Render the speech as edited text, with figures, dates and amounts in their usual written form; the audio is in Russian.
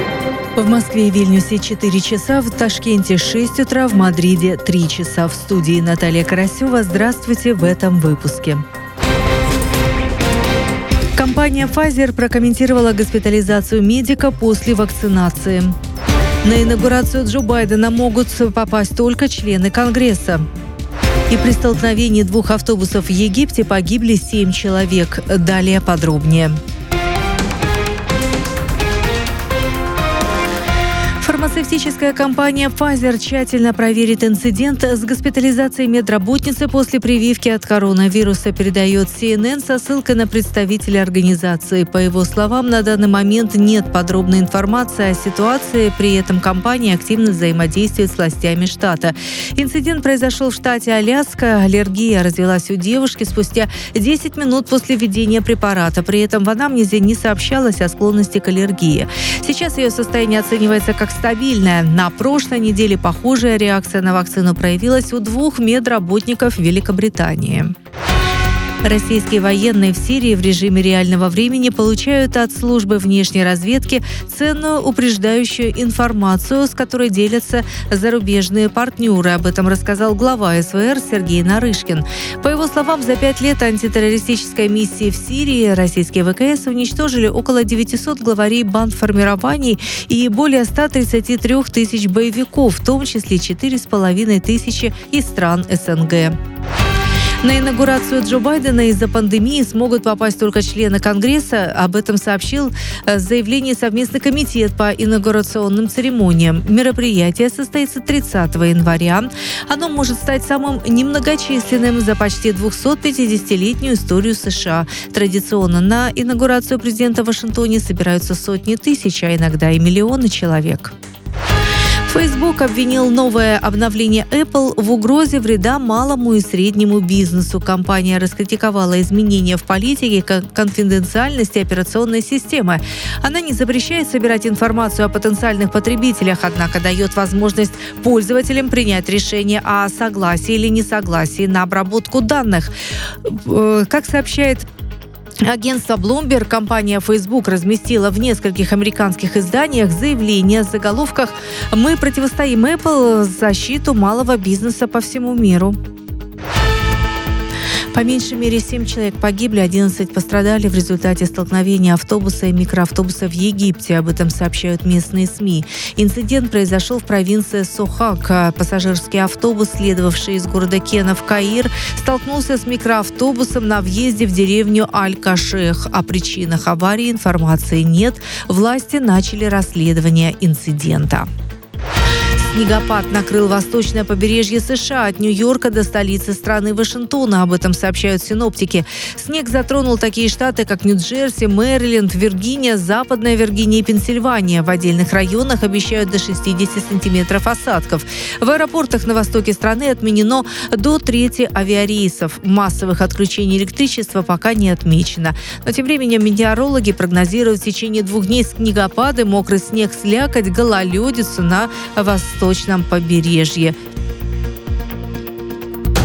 В Москве и Вильнюсе 4 часа, в Ташкенте 6 утра, в Мадриде 3 часа. В студии Наталья Карасева. Здравствуйте в этом выпуске. Компания Pfizer прокомментировала госпитализацию медика после вакцинации. На инаугурацию Джо Байдена могут попасть только члены Конгресса. И при столкновении двух автобусов в Египте погибли 7 человек. Далее подробнее. Фармацевтическая компания Pfizer тщательно проверит инцидент с госпитализацией медработницы после прививки от коронавируса, передает CNN со ссылкой на представителя организации. По его словам, на данный момент нет подробной информации о ситуации, при этом компания активно взаимодействует с властями штата. Инцидент произошел в штате Аляска. Аллергия развилась у девушки спустя 10 минут после введения препарата. При этом в анамнезе не сообщалось о склонности к аллергии. Сейчас ее состояние оценивается как стабильная. На прошлой неделе похожая реакция на вакцину проявилась у 2 медработников Великобритании. Российские военные в Сирии в режиме реального времени получают от службы внешней разведки ценную упреждающую информацию, с которой делятся зарубежные партнеры. Об этом рассказал глава СВР Сергей Нарышкин. По его словам, за 5 лет антитеррористической миссии в Сирии российские ВКС уничтожили около 900 главарей бандформирований и более 133 тысяч боевиков, в том числе 4,5 тысячи из стран СНГ. На инаугурацию Джо Байдена из-за пандемии смогут попасть только члены Конгресса. Об этом сообщил в заявлении Совместный комитет по инаугурационным церемониям. Мероприятие состоится 30 января. Оно может стать самым немногочисленным за почти 250-летнюю историю США. Традиционно на инаугурацию президента в Вашингтоне собираются сотни тысяч, а иногда и миллионы человек. Facebook обвинил новое обновление Apple в угрозе вреда малому и среднему бизнесу. Компания раскритиковала изменения в политике конфиденциальности операционной системы. Она не запрещает собирать информацию о потенциальных потребителях, однако дает возможность пользователям принять решение о согласии или несогласии на обработку данных. Как сообщает агентство Bloomberg, компания Facebook разместила в нескольких американских изданиях заявления в заголовках «Мы противостоим Apple в защиту малого бизнеса по всему миру». По меньшей мере 7 человек погибли, 11 пострадали в результате столкновения автобуса и микроавтобуса в Египте. Об этом сообщают местные СМИ. Инцидент произошел в провинции Сохак. Пассажирский автобус, следовавший из города Кена в Каир, столкнулся с микроавтобусом на въезде в деревню Аль-Кашех. О причинах аварии информации нет. Власти начали расследование инцидента. Снегопад накрыл восточное побережье США от Нью-Йорка до столицы страны Вашингтона. Об этом сообщают синоптики. Снег затронул такие штаты, как Нью-Джерси, Мэриленд, Виргиния, Западная Виргиния и Пенсильвания. В отдельных районах обещают до 60 сантиметров осадков. В аэропортах на востоке страны отменено до трети авиарейсов. Массовых отключений электричества пока не отмечено. Но тем временем метеорологи прогнозируют в течение 2 дней снегопады, мокрый снег, слякоть, гололедицу на восточном побережье.